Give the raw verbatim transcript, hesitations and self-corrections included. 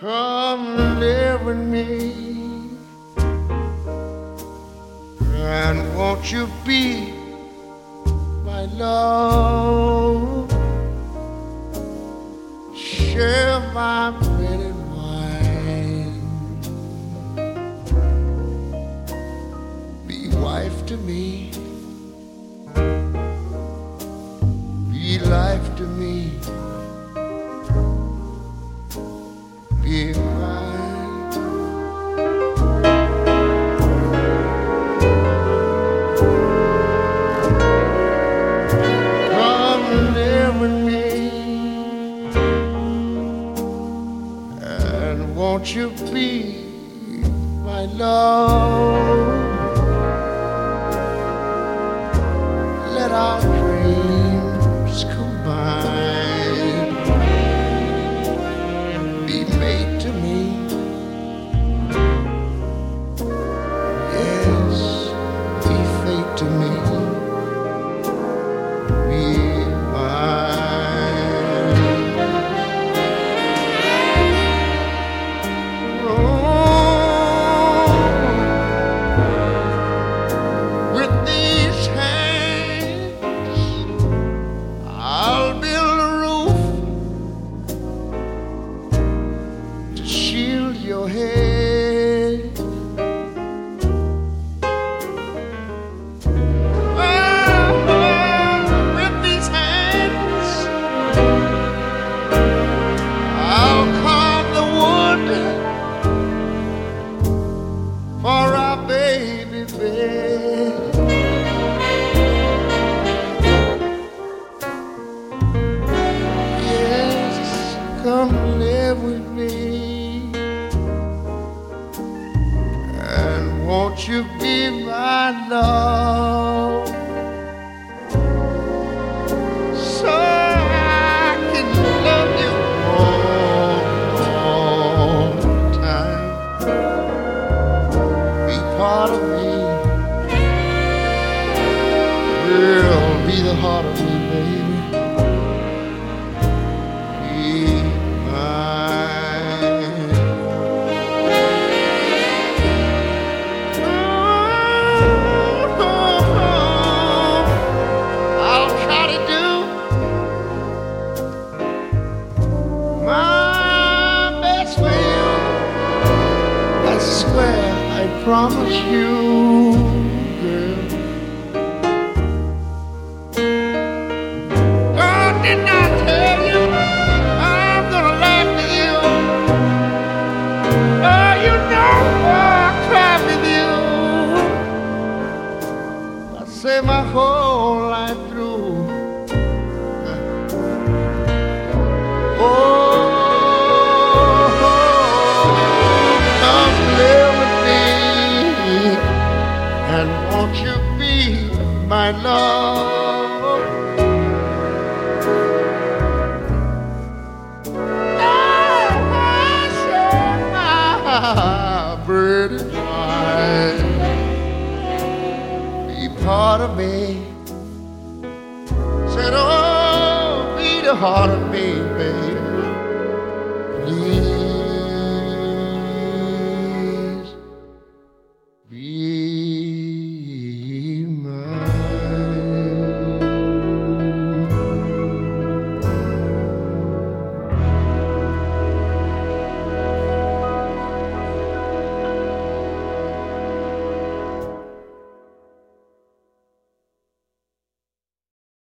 Come live with me, and won't you be my love? Share my bread and wine, be wife to me, be life to me. Be mine. Come live with me, and won't you be my love? Let our dreams combine, be made to me. Yes, be fate to me. Be mine. Oh, with these hands I'll build a roof to shield your head. Oh, with these hands I'll carve the wood for our baby bed. Yes, come live with me, and won't you be my love, so I can love you all the time. Be part of me, girl, be the heart of me, baby. Be mine. I'll try to do my best for you. I swear, I promise you, girl. Oh, didn't I tell you I'm gonna laugh at you? Oh, you know I'll cry with you. I say my whole life through. Oh, come live with me, and won't you be my love? Oh, I share my bread and wine, be part of me. Said, oh, be the heart of me.